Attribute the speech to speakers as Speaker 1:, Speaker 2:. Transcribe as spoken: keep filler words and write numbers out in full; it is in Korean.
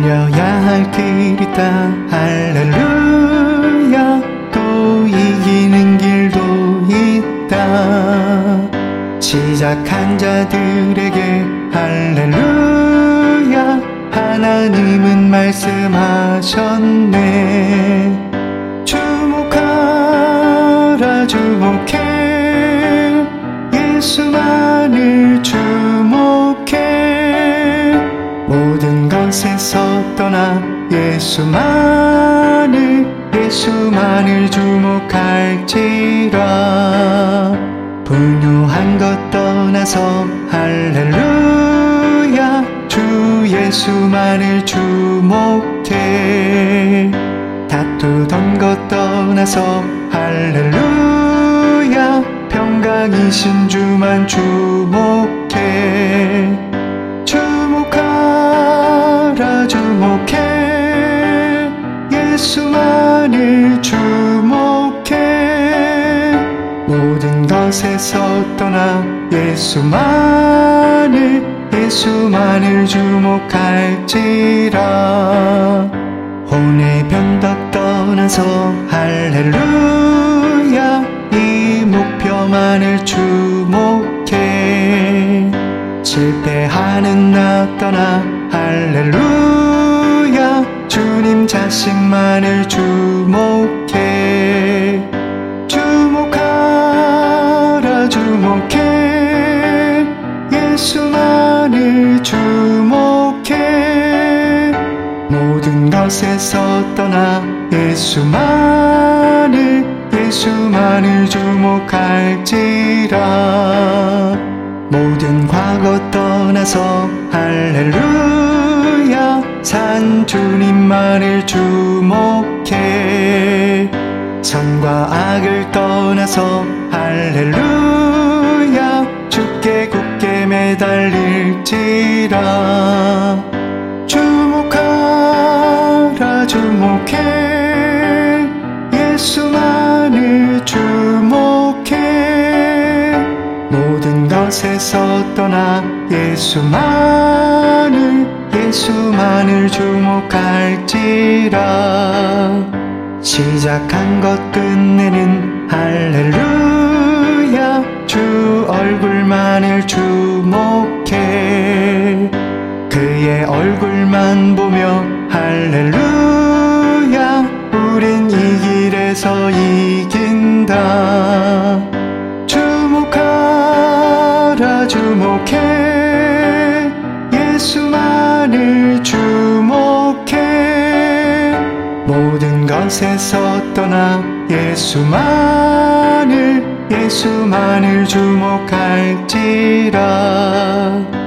Speaker 1: 달려야 할 길 있다. 할렐루야. 또 이기는 길도 있다. 시작한 자들에게 할렐루야. 하나님은 말씀하셨네. 주목하라 주목해. 예수만을 주목해. 모든 것에서 떠나 예수만을 예수만을 주목할지라. 분유한 것 떠나서 할렐루야. 주 예수만을 주목해. 다투던 것 떠나서 할렐루야. 평강이신 주만 주목해. 주목하라 주목해. 예수만을 주목해. 모든 것에서 떠나 예수만을 예수만을 주목할지라. 혼의 변덕 떠나서 할렐루야. 이 목표만을 주목해. 실패하는 나 떠나 할렐루야. 주님 자신만을 주목해. 주목하라 주목해. 예수만을 주목해. 모든 것에서 떠나 예수만을 예수만을 주목할지라. 모든 과거 떠나서 할렐루야. 산 주님만을 주목해. 선과 악을 떠나서 할렐루야. 주께 굳게 매달릴지라. 주목하라 주목해. 예수만을 주목해. 모든 것에서 떠나 예수만을 예수만을 주목할지라. 시작한 것 끝내는 할렐루야. 주 얼굴만을 주목해. 그의 얼굴만 보며 할렐루야. 우린 이 길에서 이긴다. 주목하라 주목해. 예수만을 주목해. 모든 것에서 떠나 예수만을 예수만을 주목할지라.